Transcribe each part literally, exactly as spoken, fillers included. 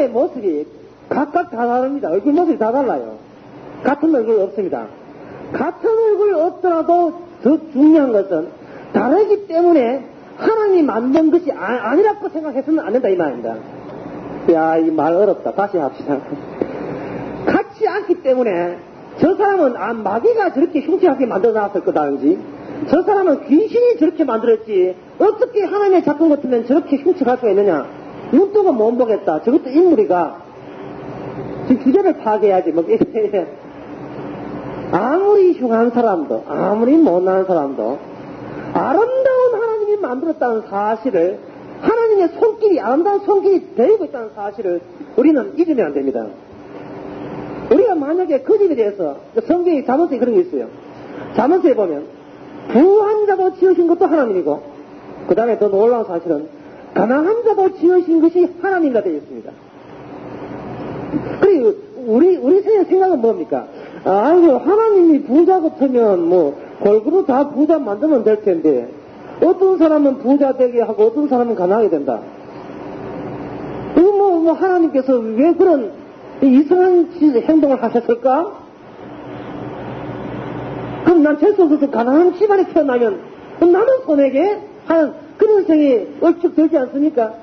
하나님의 모습이 각각 다 다릅니다. 얼굴 모습이 다 달라요. 같은 얼굴 없습니다. 같은 얼굴 없더라도 더 중요한 것은 다르기 때문에 하나님이 만든 것이 아, 아니라고 생각해서는 안 된다 이 말입니다. 야, 이 말 어렵다. 다시 합시다. 같지 않기 때문에 저 사람은 아, 마귀가 저렇게 흉측하게 만들어놨을 거다든지 저 사람은 귀신이 저렇게 만들었지 어떻게 하나님의 작품 같으면 저렇게 흉측할 수가 있느냐. 눈 뜨고 못 보겠다. 저것도 인물이가 지금 주제를 파악해야지. 뭐 아무리 흉한 사람도 아무리 못난 사람도 아름다운 하나님이 만들었다는 사실을 하나님의 손길이 아름다운 손길이 데리고 있다는 사실을 우리는 잊으면 안 됩니다. 우리가 만약에 그 집에 대해서 성경이 잠언서에 그런 게 있어요. 잠언서에 보면 부한 자도 지으신 것도 하나님이고 그 다음에 더 놀라운 사실은 가난한 자도 지으신 것이 하나님이라 되어 있습니다. 그리고 우리 우리 생각은 뭡니까? 아이고 하나님이 부자 같으면 뭐 골고루 다 부자 만들면 될 텐데 어떤 사람은 부자 되게 하고 어떤 사람은 가난하게 된다. 뭐, 뭐, 뭐 하나님께서 왜 그런 이상한 행동을 하셨을까? 그럼 난 될 수 없어서 가난한 집안에 태어나면 그럼 나는 손해게 하는 그런 생이 얼추 되지 않습니까?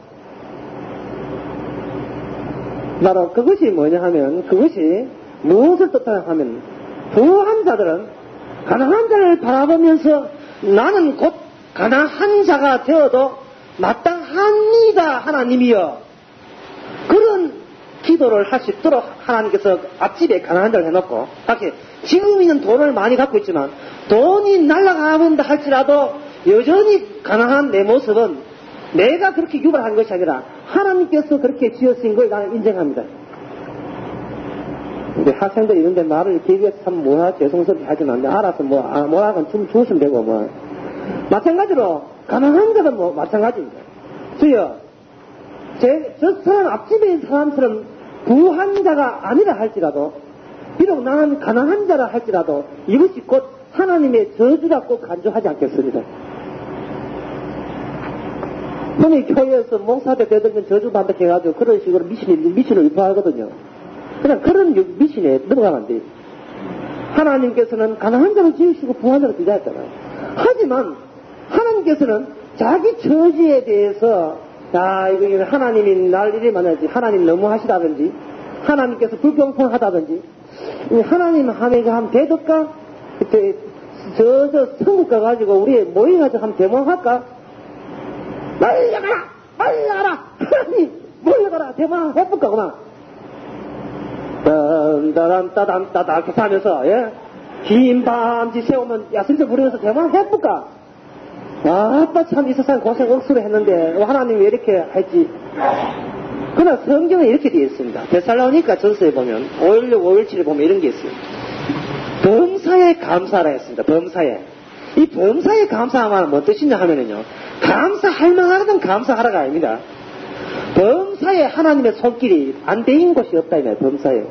바로 그것이 뭐냐 하면 그것이 무엇을 뜻하냐 하면 부한 자들은 가난한 자를 바라보면서 나는 곧 가난한 자가 되어도 마땅합니다 하나님이여 그런 기도를 할 수 있도록 하나님께서 앞집에 가난한 자를 해놓고 사실 지금은 돈을 많이 갖고 있지만 돈이 날아가본다 할지라도 여전히 가난한 내 모습은 내가 그렇게 유발한 것이 아니라 하나님께서 그렇게 지으신 걸 나는 인정합니다. 근데 학생들이 이런데 말을 기회해서 참 뭐야 죄송스럽게 하지만 알아서 뭐 아, 뭐라건 좀 주시면 되고 뭐 마찬가지로 가난한 자도 뭐 마찬가지입니다. 주여 제, 저 사람 앞집에 있는 사람처럼 부한 자가 아니라 할지라도 비록 나는 가난한 자라 할지라도 이것이 곧 하나님의 저주라고 간주하지 않겠습니다. 흔히 교회에서 목사들 되들면 저주받다 해가지고 그런 식으로 미신을, 미신을 유포하거든요. 그냥 그런 미신에 넘어가면 안 돼요. 하나님께서는 가난한 자를 지으시고 부한 자를 지으셨잖아요. 하지만 하나님께서는 자기 처지에 대해서 야 이거 하나님이 날 이리 만나지 하나님 너무 하시다든지 하나님께서 불공평하다든지 하나님 하면서 한번 대들까? 그때 저 저 천국 가가지고 우리 모여가지고 한번 대모할까? 몰려가라! 몰려가라! 하나님 몰려가라! 대모하면 해볼까 그만 딴따단 따단 따단 이렇게 하면서 예? 긴 밤지 세우면 야슬들 부르면서 대모하면 해볼까? 아빠 참 이 세상 고생 억수로 했는데 하나님이 왜 이렇게 했지? 그러나 성경에 이렇게 되어 있습니다. 데살로니가 전서에 보면 오일육 오일칠에 보면 이런 게 있어요. 범사에 감사하라 했습니다. 범사에. 이 범사에 감사하면 뭔 뜻이냐 하면은요. 감사할 만하면 감사하라가 아닙니다. 범사에 하나님의 손길이 안 대인 곳이 없다 이 말이에요. 범사에.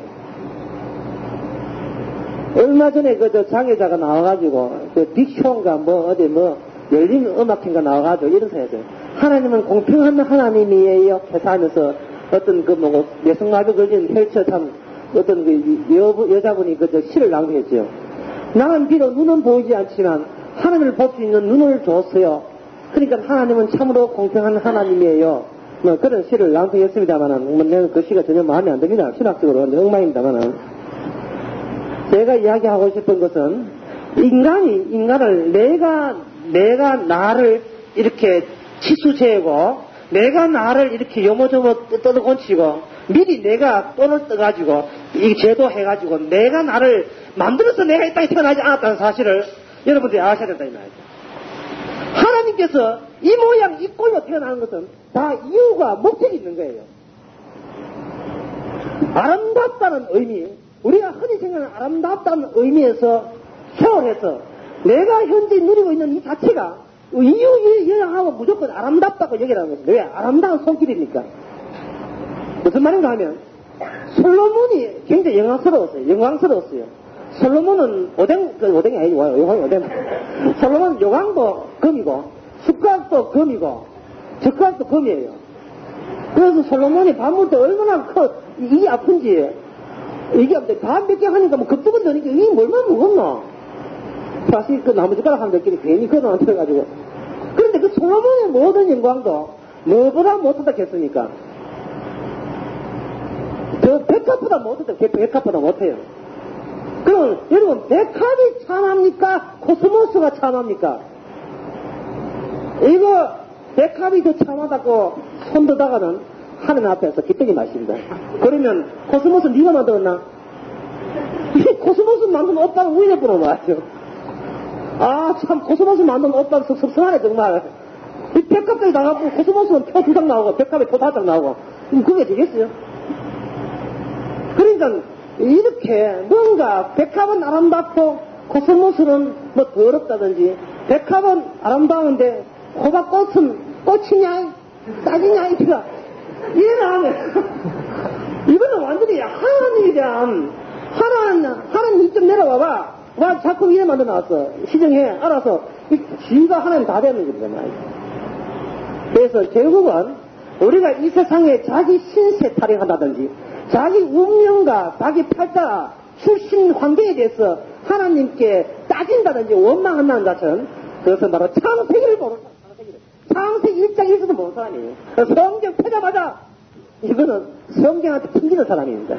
얼마 전에 그 저 장애자가 나와가지고 그 빅쇼인가 뭐 어디 뭐 열린 음악회가 나와가지고 이런 사회죠. 하나님은 공평한 하나님이에요. 회사하면서 어떤 그 뭐 여성마비 걸린 헬처 참 어떤 그 여, 여자분이 그 저 시를 낭독했죠. 나는 비록 눈은 보이지 않지만 하나님을 볼 수 있는 눈을 줬어요. 그러니까 하나님은 참으로 공평한 하나님이에요. 뭐 그런 시를 낭독했습니다만은 뭐 내가 그 시가 전혀 마음에 안 듭니다. 신학적으로 엉망입니다만은 제가 이야기하고 싶은 것은 인간이 인간을 내가 내가 나를 이렇게 치수재고 내가 나를 이렇게 요모조모 떠들곤치고 미리 내가 돈을 떠가지고 이 제도해가지고 내가 나를 만들어서 내가 이 땅에 태어나지 않았다는 사실을 여러분들이 아셔야 된다 이 말이죠. 하나님께서 이 모양 이 꼴로 태어나는 것은 다 이유가 목적이 있는 거예요. 아름답다는 의미 우리가 흔히 생각하는 아름답다는 의미에서 초월해서 내가 현재 누리고 있는 이 자체가 이유 여행하고 무조건 아름답다고 얘기하는 것입니다. 왜? 아름다운 손길이니까. 무슨 말인가 하면 솔로몬이 굉장히 영광스러웠어요. 영광스러웠어요. 솔로몬은 오뎅, 그 오뎅이 아니고 요강 오뎅. 솔로몬은 요강도 금이고 숟가락도 금이고 젓가락도 금이에요. 그래서 솔로몬이 밥 먹을 때 얼마나 커, 이게 아픈지. 이게 밥 몇 개 하니까 뭐 급두근 되니까 이게 얼마나 무겁나. 사실 그 나무젓가락 한 몇 개를 괜히 걷어 얹혀가지고. 그런데 그 솔로몬의 모든 영광도 뭐보다 못하다 했으니까. 저 백합보다 못하다, 백합보다 못해요. 그럼 여러분, 백합이 참합니까? 코스모스가 참합니까? 이거 백합이 더 참하다고 손들다가는 하나님 앞에서 기쁘게 마십니다. 그러면 코스모스 네가 만들었나? 이 코스모스 만든 오빠가 우연히 보러 와죠. 아, 참 코스모스 만든 오빠가 섭섭하네 정말. 이 백합까지 나가고 코스모스는 표 두 장 나오고 백합에 표 다섯 장 나오고 그게 되겠어요? 그러니까 이렇게 뭔가 백합은 아름답고 코스모스는 뭐 더럽다든지 백합은 아름다운데 호박꽃은 꽃이냐 딱이냐 이가 이해하면 이거는 완전히 하나님에 대한 하나님 하나님 이좀 내려와봐. 와 자꾸 이래 만들어 놨어. 시정해 알아서 지가 하나님 다 되는 겁니다 말이야. 그래서 결국은 우리가 이 세상에 자기 신세 타령한다든지 자기 운명과 자기 팔자 출신 관계에 대해서 하나님께 따진다든지 원망한다는 것은 그것은 바로 창세기를 모르는 사람, 창세기를. 창세기 일 장 일 절도 모르는 사람이에요. 성경 펴자마자 이거는 성경한테 튕기는 사람입니다.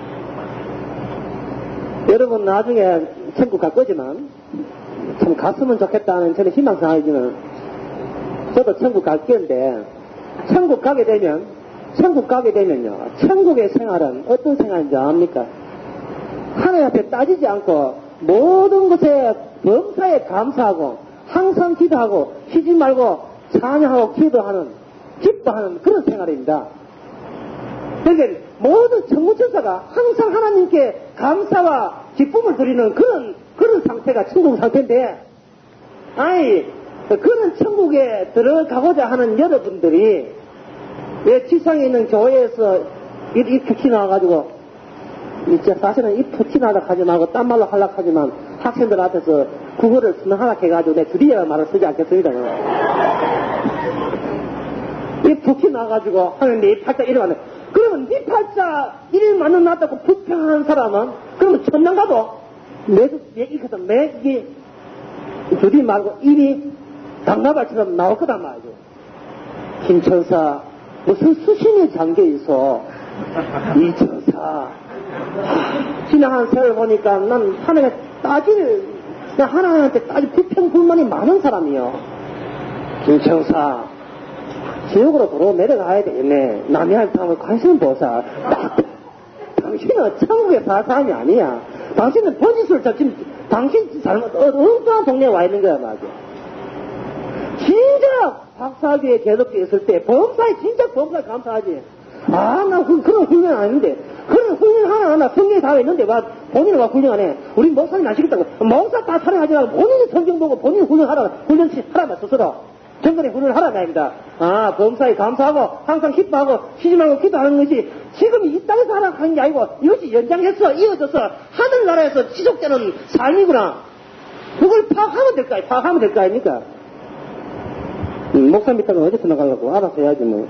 여러분 나중에 천국 갈 거지만 참 갔으면 좋겠다는 저는 희망사항이지만 저도 천국 갈 건데 천국 가게 되면 천국 가게 되면요. 천국의 생활은 어떤 생활인지 압니까? 하나님 앞에 따지지 않고 모든 것에 범사에 감사하고 항상 기도하고 쉬지 말고 찬양하고 기도하는 기뻐하는 그런 생활입니다. 그러니까 모든 천국천사가 항상 하나님께 감사와 기쁨을 드리는 그런 그런 상태가 천국 상태인데 아니 그런 천국에 들어가고자 하는 여러분들이 왜 지상에 있는 교회에서 이, 이 푸치 나와가지고, 이제 사실은 이 푸치 나다 하지 말고 딴 말로 하려고 하지만 학생들 앞에서 국어를 쓰는 하나 해가지고 내 드디어 말을 쓰지 않겠습니다. 이 푸치 나와가지고 하면 네 팔자 이름 맞는 그러면 네 팔자 이름 맞는 낫다고 불평하는 사람은 그러면 천당 가도 매주, 매, 이렇게 매, 이게 주디 말고 입이 당나발처럼 나올 거단 말이죠. 김천사, 무슨 수신이 잠겨있어. 이 천사. 지나간 세월 보니까 난 하나님에 따질, 나 하나님한테 따질 불평, 불만이 많은 사람이요. 김천사. 지옥으로 도로 내려가야 되겠네. 남이 할 사람을 관심 보사. 당신은 천국에 살 사람이 아니야. 당신은 번지술, 지금, 당신 잘못, 엉뚱한 동네에 와 있는 거야, 맞아. 진짜 박사학위에 계속돼 있을 때 범사에 진짜 범사에 감사하지. 아, 나 그, 그런 훈련 아닌데. 그런 훈련 하나 하나 성경에 다 있는데 와 본인은 와 훈련 안 해. 우리 목사님 안 시켰다고. 목사 다 촬영하지 말고 본인이 성경 보고 본인이 훈련하라. 훈련 하라면 스스로. 정근에 훈련하라 말입니다. 아, 범사에 감사하고 항상 기뻐하고 쉬지 말고 기도하는 것이 지금 이 땅에서 하나 하는 게 아니고 이것이 연장해서 이어져서 하늘나라에서 지속되는 삶이구나. 그걸 파악하면 될 거 아니야. 파악하면 될 거 아닙니까? 음, 목사 밑에는 어디서 나가려고 알아서 해야지 뭐.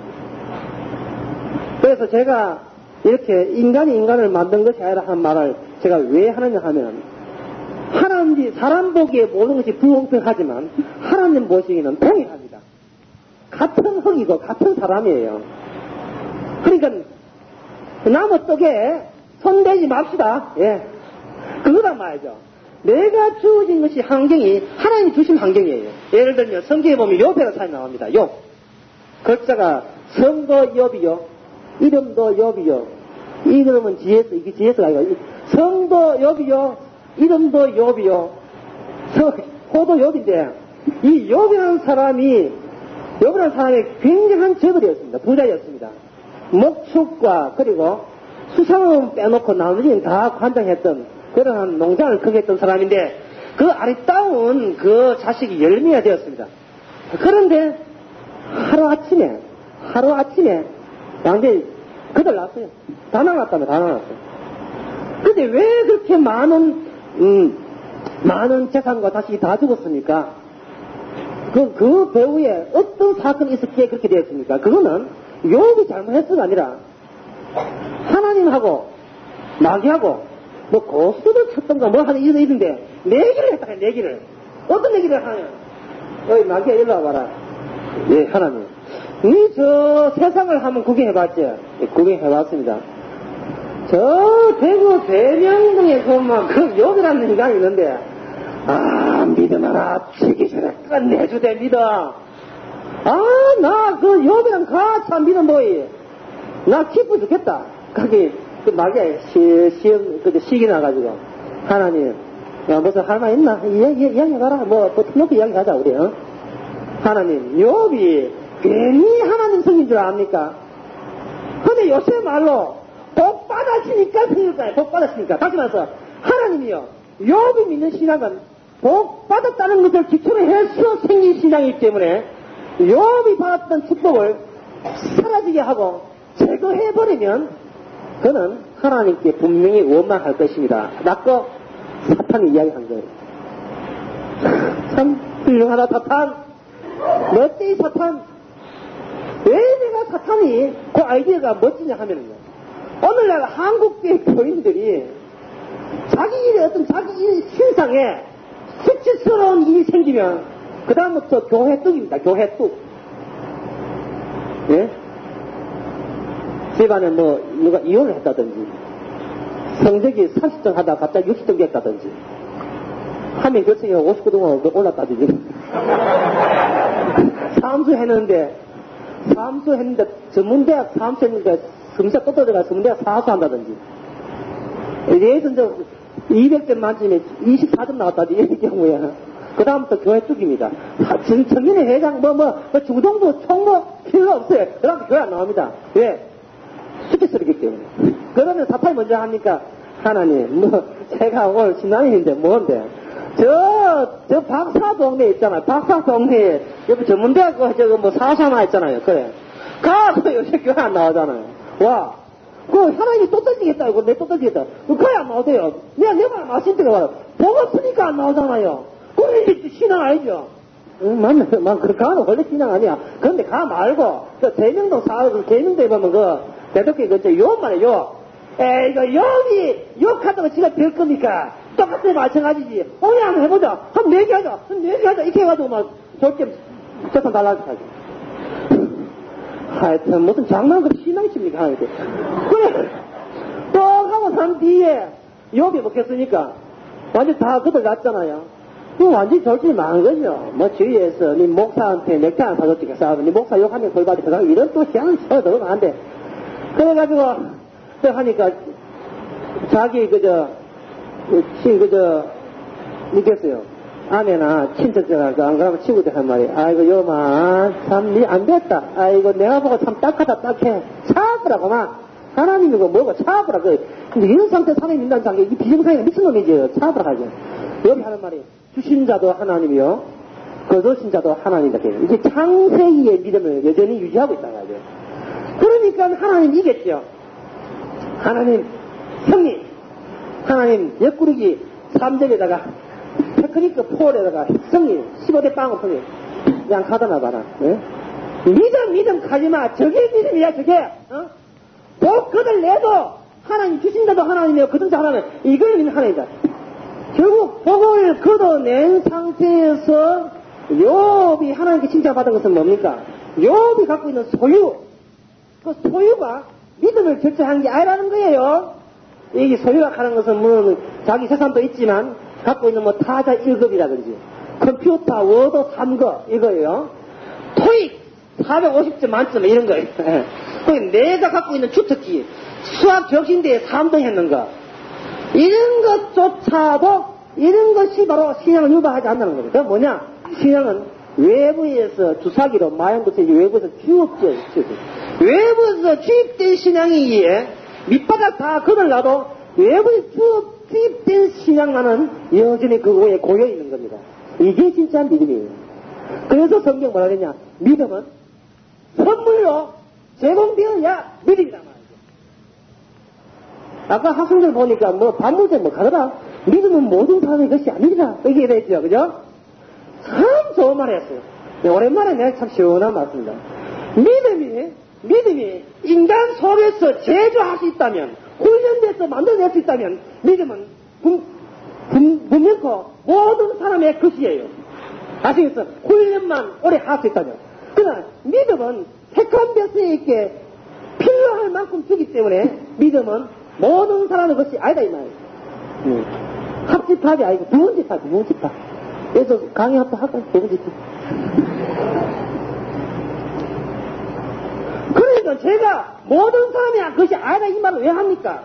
그래서 제가 이렇게 인간이 인간을 만든 것이 아니라 한 말을 제가 왜 하느냐 하면 하나님 사람 보기에 모든 것이 불공평하지만 하나님 보시기에는 동일합니다. 같은 흙이고 같은 사람이에요. 그러니까 나무 떡에 손대지 맙시다. 예, 그거란 말이죠. 내가 주어진 것이 환경이 하나님이 주신 환경이에요. 예를 들면 성경에 보면 욥이라는 사람이 나옵니다. 욥. 글자가 성도 욥이요. 이름도 욥이요. 이름은 지에서 이게 지에서가 아니고 성도 욥이요. 이름도 욥이요. 호도 욥인데 이 욥이라는 사람이 욥이라는 사람이 굉장한 저들이었습니다. 부자였습니다. 목축과 그리고 수상은 빼놓고 나머지는 다 관장했던 그러한 농장을 크게 했던 사람인데 그 아리따운 그 자식이 열매가 되었습니다. 그런데 하루아침에 하루아침에 양대 그들 났어요. 다 나갔다며 다 나갔어요. 근데 왜 그렇게 많은 음, 많은 재산과 자식이 다 죽었습니까? 그, 그 배후에 어떤 사건이 있었기에 그렇게 되었습니까? 그거는 욥이 잘못했어가 아니라 하나님하고 마귀하고 뭐 고수를 쳤던가 뭐 하는 이런 일인데 내기를 했다 해 내기를. 어떤 내기를 하냐. 어이 마귀야 일로 와봐라. 예 하나님 이 저 세상을 한번 구경해봤지. 예, 구경해봤습니다. 저 대구 대명동에 그만 그 욥이라는 인간이 있는데 아 믿음 하나 지기전에 끝내주대 믿어. 아 나 그 욥이랑 같이 한 믿음 보이 나 기뻐 죽겠다. 거기 그 마귀야 시, 시험 그 시기 나가지고 하나님 야 무슨 할 말 있나 이야기 이야기해봐라 뭐 뭐 터놓고 이야기하자 우리 어? 하나님 욥이 괜히 하나님 성인 줄 압니까? 근데 요새 말로 복 받았으니까 생길 거예요. 복 받았으니까. 다시 말해서 하나님이요 욥이 믿는 신앙은 복 받았다는 것을 기초로 해서 생긴 신앙이기 때문에 욥이 받았던 축복을 사라지게 하고 제거해버리면 그는 하나님께 분명히 원망할 것입니다. 라고 사탄이 이야기한 거예요. 참 훌륭하다 사탄. 멋대 이 사탄. 왜 내가 사탄이 그 아이디어가 멋지냐 하면은요. 오늘날 한국계 교인들이 자기 일에 어떤 자기 일 신상에 수치스러운 일이 생기면 그 다음부터 교회 뚝입니다. 교회 뚝. 예? 집안에 뭐 누가 이혼을 했다든지 성적이 삼십 점 하다가 갑자기 육십 점 됐다든지 하면 결승에 오십구 등으로 올랐다든지 사무소했는데 사무소했는데 전문대학 사무소했는데 금세 또 들어가 전문대학 사수한다든지 예를 들어 이백 점 만점에 이십사 점 나왔다든지 이런 경우에 그 다음부터 교회 뚝입니다. 청년회 회장 뭐 뭐 중동부 총무 필요 없어요. 그 다음부터 교회 안 나옵니다. 왜? 수치스럽기 때문에. 그러면 사탄이 먼저 합니까? 하나님, 뭐, 제가 오늘 신앙인인데 뭔데? 저, 저 박사 동네 있잖아요. 박사 동네에, 옆에 전문대학, 저거 뭐 사수 하나 있잖아요. 그래. 가서 요새 교회 안 나오잖아요. 와. 그 하나님이 또 던지겠다. 이거 내 또 던지겠다. 그 교회 안 나오대요. 내가 내가 마신 때가 와요. 복 없으니까 안 나오잖아요. 그럼 이게 신앙 아니죠? 응, 맞네. 만, 그, 가는 원래 신앙 아니야. 그런데 가 말고, 그 대명동 사, 그 대명동에 보면 그, 대덕교 그저 욥 말이야, 욥. 에이, 이거 욥이, 욕하다가 지가 될 겁니까? 똑같이 마찬가지지. 오늘 한번 해보자. 한 네 개 하자. 한 네 개 하자. 이렇게 해가지고 막, 졸게, 세상 달라지게 하지. 하여튼, 무슨 장난감 신앙이 칩니까? 하여튼. 그래. 또 하고 난 뒤에, 욥이 먹겠으니까, 완전 다 그들 났잖아요. 그 완전히 절진이 망한 거죠. 뭐, 주위에서, 니 목사한테 맥주 안 사줬지, 싸우고, 니 목사 욕하면 골받이 그 사람, 이런 또 희한한 소리 들어가면 안 돼. 그래가지고, 또 하니까, 자기, 그저, 친, 그저, 믿겠어요. 아내나 친척들한테 안 그러면 친구들 한 말이, 아이고, 요마, 참, 니 안 됐다. 아이고, 내가 보고 참 딱하다, 딱해. 차아보라고만. 하나님이고 뭐고 차아보라. 그, 근데 이런 상태 사람이 믿는다는 장게, 이 비정상이가 미친놈이죠. 차아보라 하죠. 여기 하는 말이, 주신 자도 하나님이요. 거두신 자도 하나님이다. 이게 창세기의 믿음을 여전히 유지하고 있다는 거죠. 그러니까 하나님 이겼죠. 하나님, 형님, 하나님 옆구르기 삼 점에다가 테크니크 폴에다가 형님 십오 대 빵을 형님 그냥 하다나 봐라. 네? 믿음 믿음 가지마. 저게 믿음이야 저게. 어? 복 그들 내도 하나님 주신다도 하나님이요 그든지 하나님 이걸 믿는 하나님이다. 결국 복을 걷어낸 상태에서 욥이 하나님께 칭찬받은 것은 뭡니까? 욥이 갖고 있는 소유, 그 소유가 믿음을 결정한 게 아니라는 거예요. 이게 소유가 하는 것은 물론 자기 재산도 있지만 갖고 있는 뭐 타자 일 급이라든지 컴퓨터 워드 삼 급 이거예요. 토익 사백오십 점 만점 이런 거예요. 내가 갖고 있는 주특기 수학 적신대에 삼 등 했는 거 이런 것조차도 이런 것이 바로 신앙을 유발하지 않는다는 겁니다. 그게 뭐냐? 신앙은 외부에서 주사기로 마약부터 외부에서 주입된 외부에서 주입된 신앙이기에 밑바닥 다 거들라도 외부에 주입된 신앙만은 여전히 그거에 고여 있는 겁니다. 이게 진짜 믿음이에요. 그래서 성경 뭐라 그랬냐? 믿음은 선물로 제공되어야 믿음이란 말이죠. 아까 학생들 보니까 뭐 반문제 뭐 가더라. 믿음은 모든 사람의 것이 아니라 이게 됐죠. 그죠? 참 좋은 말 했어요. 오랜만에 내가 참 시원한 말씀입니다. 믿음이 믿음이 인간 속에서 제조할 수 있다면, 훈련돼서 만들어낼 수 있다면, 믿음은 분, 분, 분명코 모든 사람의 것이에요. 아시겠어? 훈련만 오래 할 수 있다면. 그러나 믿음은 택한 백성에게 필요할 만큼 주기 때문에 믿음은 모든 사람의 것이 아니다 이 말이에요. 음. 합집합이 아니고 부분집합, 부분집합. 그래서 강의 한번 할까요? 부분집합. 그러니까 제가 모든 사람의 것이 아니다 이 말을 왜 합니까?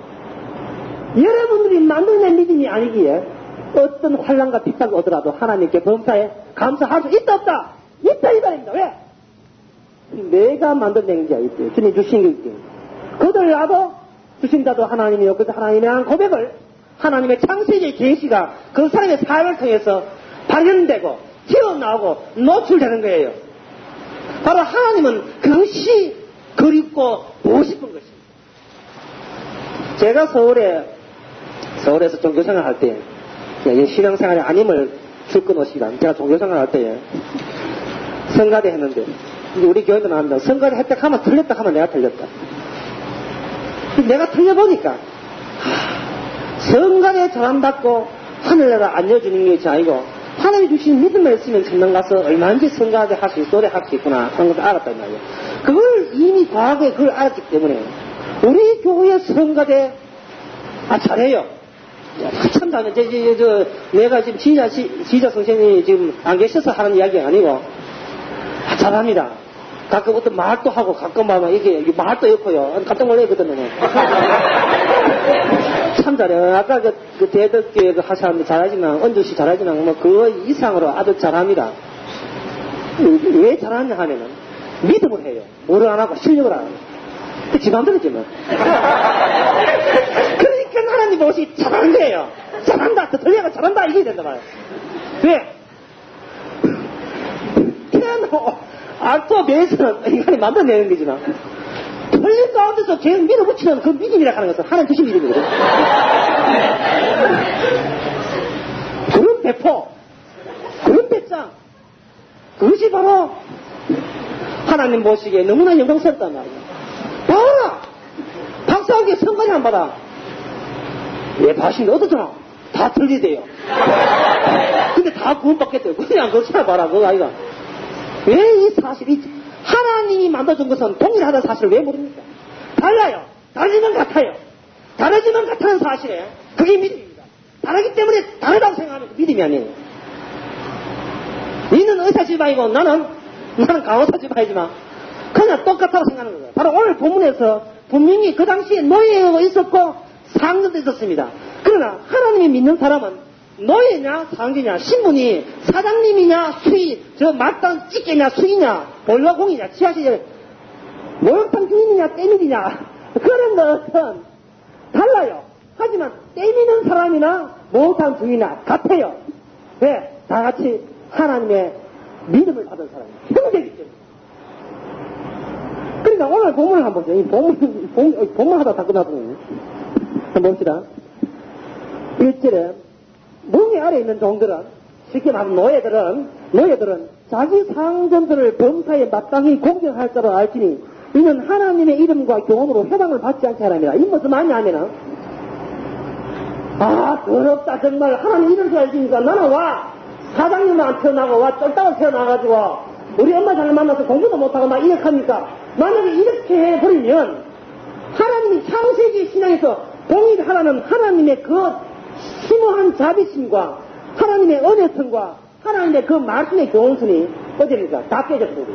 여러분들이 만들어낸 믿음이 아니기에 어떤 환난과 핍박이 오더라도 하나님께 범사에 감사할 수 있다 없다? 있다 이 말입니다. 왜? 내가 만들어낸 게 아니지. 주님 주신 게 있지. 그들라도 주신다도 하나님이요. 그래서 하나님에 대한 고백을 하나님의 창세기의 계시가 그 사람의 삶을 통해서 발견되고 튀어나오고 노출되는 거예요. 바로 하나님은 그것이 그립고 보고 싶은 것입니다. 제가 서울에 서울에서 종교생활 할 때 신앙생활에 안임을 줄 끊으시라. 제가 종교생활 할 때 성가대 했는데 우리 교회도 나옵니다. 성가대 했다 하면 틀렸다 하면 내가 틀렸다. 내가 틀려보니까 성가대 잘안받고 하늘나라 알려주는 것이 아니고 하나님이 주신 믿음만 있으면 천당 가서 얼마든지 성가대 할 수 있고 노래 할 수 있구나 하는 것을 알았단 말이에요. 그걸 이미 과거에 그걸 알았기 때문에 우리 교회 성가대 아 잘해요. 참 잘해. 저, 저, 저, 내가 지금 지휘자, 지휘자 선생님이 지금 안 계셔서 하는 이야기가 아니고 아, 잘합니다. 가끔 어떤 말도 하고 가끔 하면 이게 말도 엮어요. 깜짝 놀라거든요. 참 잘해요. 아까 그, 그 대덕교회 그 하사람도 잘하지만 언주씨 잘하지만 뭐 그 이상으로 아주 잘합니다. 왜 잘하냐 하면은 믿음을 해요. 뭐를 안 하고 실력을 안 하고. 그 지맘대로지만. 그러니까 하나님 보시 잘하는 거예요. 잘한다. 더 들려가 잘한다. 이게 된단 말이에요. 왜? 피아노, 알토, 베이스는 인간이 만들어내는 거지나. 틀린 가운데서 계속 밀어붙이는 그 믿음이라 하는 것은 하나님 주신 믿음이거든. 그런 배포, 그런 배짱, 그것이 바로 하나님 보시기에 너무나 영광스럽단 말이에요. 봐라! 박사학위에 성과리 안 받아. 예, 봐신데 어떠잖아? 다 틀리대요. 근데 다 구원받겠대요. 그냥 그거 찾아봐라, 그거 아이가. 왜 이 사실이, 하나님이 만들어준 것은 동일하다는 사실을 왜 모릅니까? 달라요. 다르지만 같아요. 다르지만 같다는 사실에 그게 믿음입니다. 다르기 때문에 다르다고 생각하면 그 믿음이 아니에요. 니는 의사 집안이고 나는 나는 간호사 집안이지만 그냥 똑같다고 생각하는 거예요. 바로 오늘 본문에서 분명히 그 당시에 노예가 있었고 상전도 있었습니다. 그러나 하나님이 믿는 사람은 노예냐 상주냐 신분이 사장님이냐 수의 저 마땅 찌개냐 수이냐 볼라공이냐 지하실 목욕탕 주인이냐 떼미이냐 그런 것은 달라요. 하지만 떼미는 사람이나 목욕탕 주인이나 같아요. 왜? 다 같이 하나님의 믿음을 받은 사람이에요. 형제이기 때문에. 그러니까 오늘 본문을 한번 보세요. 이 본문, 본문, 본문 하다 다 끝났거든요. 한번 봅시다. 일 절에 멍에 아래 있는 종들은, 쉽게 말하면 노예들은, 노예들은 자기 상전들을 범사에 마땅히 공경할 자로 알지니 이는 하나님의 이름과 교훈으로 해당을 받지 않게 하랍니다. 이 무슨 말이냐 하면은, 아, 더럽다, 정말. 하나님 이름 알지니까 나는 와, 사장님만 태어나고, 와, 쫄따가 태어나가지고, 우리 엄마 잘 만나서 공부도 못하고 막 이렇게 합니까? 만약에 이렇게 해버리면, 하나님이 창세기 신앙에서 동일하라는 하나님의 그 심오한 자비심과 하나님의 은혜성과 하나님의 그 말씀의 교훈성이 어디입니까? 다 깨져버려요.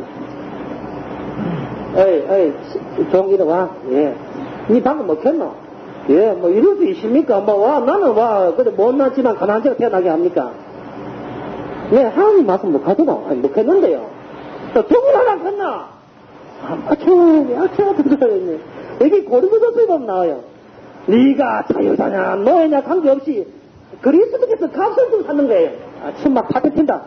에이, 에이, 종기도 와. 예. 니 방금 먹혔노? 예, 뭐 이럴 수 있습니까? 뭐 와, 나는 와, 근데 못났지만 가난한 자가 태어나게 합니까? 예, 하나님 말씀 못 하더노? 아니, 먹혔는데요. 또 종이하나 컸나? 아, 참, 아, 참, 그러네. 여기 고린도전서에 보면 나와요. 네가 자유자냐 노예냐 관계없이 그리스도께서 값을 주고 샀는 거예요. 아, 참 막 파격된다.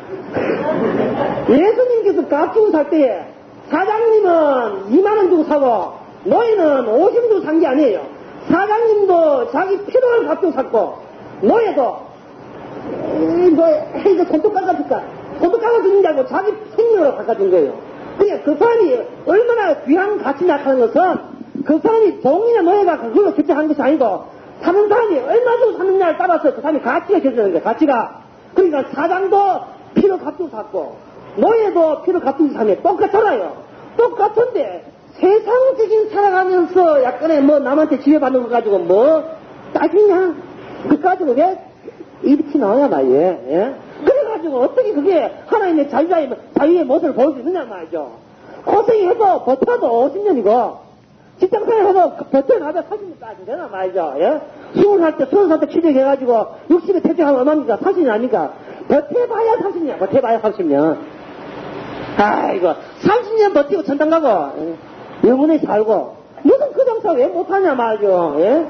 예수님께서 값 주고 살 때에 사장님은 이만 원 주고 사고 노예는 오십 원 주고 산 게 아니에요. 사장님도 자기 필요를 값 주고 샀고 노예도 이거 이거 손톱 깎아줄까? 손톱 깎아주는 게 아니고 자기 생명으로 깎아준 거예요. 그냥 그 사람이 얼마나 귀한 가치냐 하는 것은 그 사람이 종이나 뭐가 그걸로 결정하는 것이 아니고 사는 사람이 얼마 정도 사느냐를 따라서 그 사람이 가치가 결정하는 거야, 가치가. 그러니까 사장도 피를 값주고 샀고 노예도 피를 값주고 사면 똑같잖아요. 똑같은데 세상적인 살아가면서 약간의 뭐 남한테 지배받는 거 가지고 뭐 따지냐? 그까지는 왜 이렇게 나오냐 말이에요. 예? 그래가지고 어떻게 그게 하나님의 자유의, 자유의 모습을 보일 수 있느냐 말이죠. 고생해도 버텨도 오십 년이고 직장생활해도 버텨나도 사십 년까지 되나 말이죠. 예? 스무 살 때, 스무 살 때 취직해가지고 육십에 퇴직하면 얼마입니까? 사십 년 아닙니까? 버텨봐야 삼십 년, 버텨봐야 삼십 년. 아이고, 삼십 년 버티고 천당 가고 예? 영원히 살고 무슨 그 장사 왜 못하냐 말이죠. 예?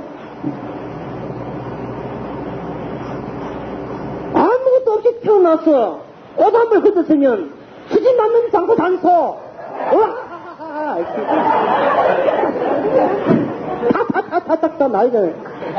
아무것도 없이 태어나서 옷 한 벌 걷었으면 수진 맞는 장소 단소 다다다다다 나이잖아요.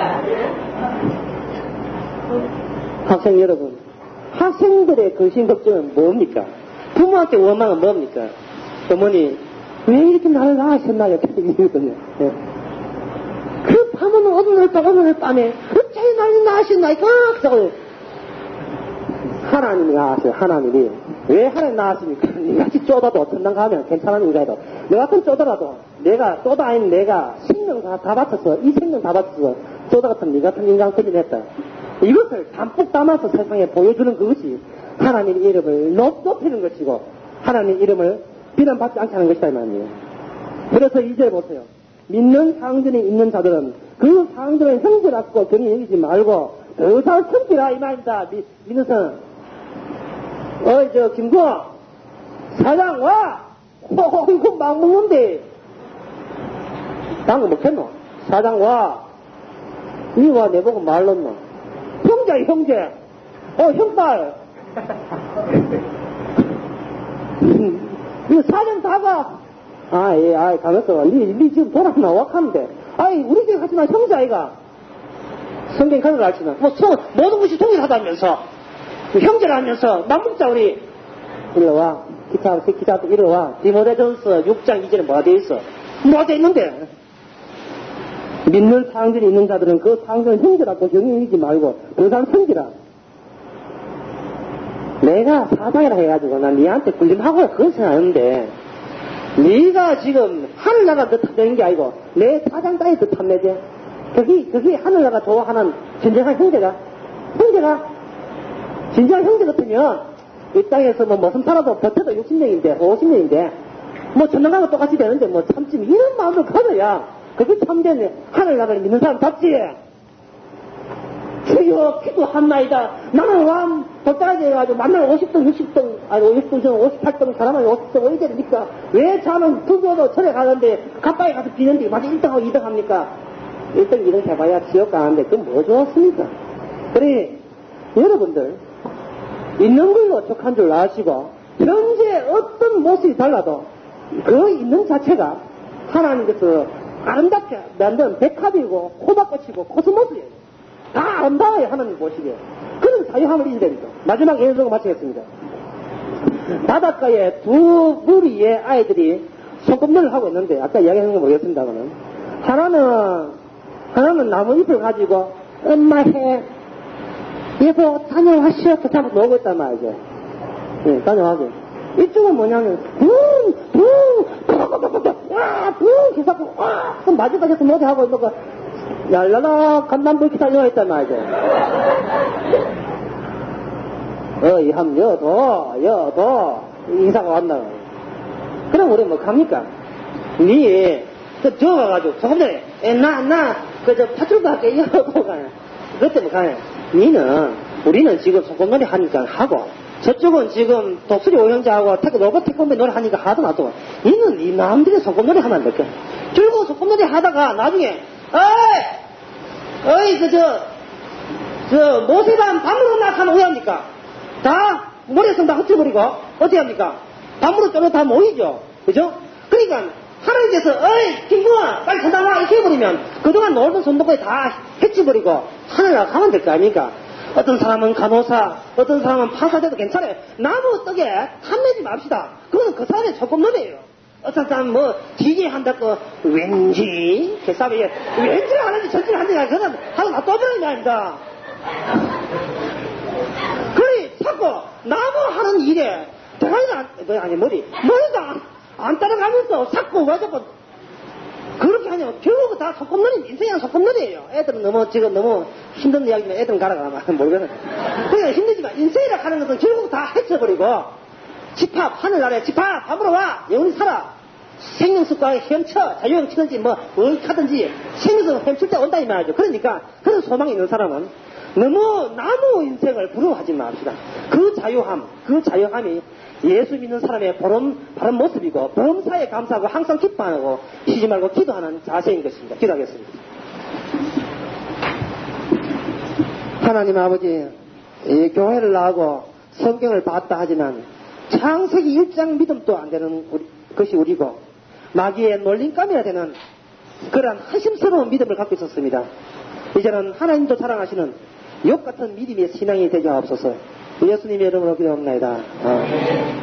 학생 여러분, 학생들의 근심 걱정은 뭡니까? 부모한테 원망은 뭡니까? 어머니 왜 이렇게 나를 낳으셨나요? 이러거든요. 예. 그 밤은 오늘 또 오늘 밤에 어째 나를 낳으셨나이까? 하나님이 낳았어요. 하나님이. 왜 하나님 낳았습니까? 니같이 쪼다도 천당 가면 괜찮은 인간이도 너 같은 쪼다라도 내가 쪼다 아닌 내가 생명 다, 다 바쳐서 이 생명 다 바쳐서 쪼다 같은 니 같은 인간 끌어냈다. 이것을 담뿍 담아서 세상에 보여주는 그것이 하나님의 이름을 높, 높이는 것이고 하나님의 이름을 비난받지 않게 하는 것이다 이 말이에요. 그래서 이 절 보세요. 믿는 상전에 있는 자들은 그 상전을 형제랍고 경히 여기지 말고 더잘 섬기라 이 말입니다. 미, 믿는 사람. 어이 저 김구아 사장 와! 어, 이거 막 먹는데 당근 먹겠노? 사장 와! 니와 내보고 말렀노? 형제 형제 어 형딸 이거 사장 다가 아예 아이 가면서 니, 니 지금 돌아나 와카는데 아이 우리 집에 같이 나 형제 아이가 성경 가져가 할지는 뭐 소, 모든 것이 동일하다면서 형제라면서 남북자 우리 일러와 기타 기타 일러와 디모데전서 육 장 이 절에 뭐가 돼 있어? 뭐가 돼 있는데? 믿는 상전이 있는 자들은 그 상전을 형제라고 경영이지 말고 그 사람 성지라. 내가 사장이라 해가지고 난 니한테 군림하고 그건 생각하는데 네가 지금 하늘나라 더 탐내는 게 아니고 내 사장 따위 더 탐내지. 그게 그게 하늘나라 좋아하는 진정한 형제가 형제가 진정한 형제 같으면 이 땅에서 뭐 무슨 살아도 버텨도 육십 년인데 오십 년인데 뭐 천당가고 똑같이 되는데 뭐 참지 이런 마음을 가져야 그게 참된 하늘나라를 믿는 사람답지. 주여 기도 한 나이다. 나는 왕 법당에 돼가지고 만날 오십 등 육십 등 아니 오십 등 저는 오십팔 등 사람은 오십 등 어디 됩니까? 왜 저는 두고도 절에 가는데 가까이 가서 비는데 마치 일 등하고 이 등 합니까? 일 등 이 등 해봐야 지옥 가는데 그건 뭐 좋았습니까? 그래 여러분들 있는 걸로 족한 줄 아시고 현재 어떤 모습이 달라도 그 있는 자체가 하나님께서 아름답게 만든 백합이고 호박꽃이고 코스모스예요. 다 아름다워요. 하나님 보시기에. 그런 자유함을 잊으려니까. 마지막 예언으로 마치겠습니다. 바닷가에 두 무리의 아이들이 손꼽놀이를 하고 있는데 아까 이야기한 거 모르겠습니다만은 하나는 하나는 나뭇잎을 가지고 엄마 해 여보 다녀왔어 그 잡고 놀고 있단 말이죠. 예, 다녀와서 이쪽은 뭐냐면 붕붕붕붕붕붕 기사고 와 그럼 마지막에서 뭐지 하고 있는 거 얄라라 간단불 기다려 있단 말이죠. 어이 함 여도 여도 인사가 왔나. 그럼 우리 뭐 갑니까? 니 그 저 가가지고 조금 전에 나나 그저 파출부 할게 여보 가요. 그때 뭐 가요. 니는 우리는 지금 손꼽놀이 하니까 하고 저쪽은 지금 독수리 오형제하고 태그 로봇 태권도 놀이 하니까 하도 놔두고 니는 이 남들의 손꼽놀이 하면 안 될까? 즐거운 손꼽놀이 하다가 나중에 어이 어이 그저 저 모세반 밤으로 나가면 어떻게 합니까? 다 머리에서 다 흩어버리고 어떻게 합니까? 밤으로 쪼면 다 모이죠. 그죠? 그러니까 하나님께서 어이 김구아 빨리 전당와 이렇게 해버리면 그동안 놀던 손목에 다 해치버리고 하늘나라 가면 될 거 아닙니까? 어떤 사람은 간호사, 어떤 사람은 판사돼도 괜찮아요. 나무 떡에 탐내지 맙시다. 그거는 그 사람의 조건놀이에요. 어떤 사람은 뭐 디제이 한다고 왠지 개싸움이 왠지 하는지 저지를 하는지 그건 하고 놔둬버리는 게 아닙니다. 그래 자꾸 나무 하는 일에 대가리가 안, 아니 머리 머리가 안, 안 따라가면서 자꾸 왜 자꾸 그렇게 하냐면 결국은 다 소꿉놀이, 인생이 소꿉놀이에요. 애들은 너무 지금 너무 힘든 이야기면 애들은 가라가 모르겠네. 그러니까 힘들지만 인생이라 하는 것은 결국 다 해쳐버리고 집합 하늘나라에 집합 밥으로 와 영원히 살아 생명습과에 헤엄쳐 자유형 치든지 뭐 뭘 하든지 생명습 헤엄칠 때 온다 이 말이죠. 그러니까 그런 소망이 있는 사람은 너무 나무 인생을 부러워하지 맙시다. 그 자유함, 그 자유함이 예수 믿는 사람의 바른, 바른 모습이고 범사에 감사하고 항상 기뻐하고 쉬지 말고 기도하는 자세인 것입니다. 기도하겠습니다. 하나님 아버지, 이 교회를 나오고 성경을 봤다 하지만 창세기 일 장 믿음도 안 되는 우리, 것이 우리고 마귀의 놀림감이라 되는 그러한 한심스러운 믿음을 갖고 있었습니다. 이제는 하나님도 사랑하시는 욥 같은 믿음의 신앙이 되게 하옵소서. 예수님의 이름으로 기도합니다. 아.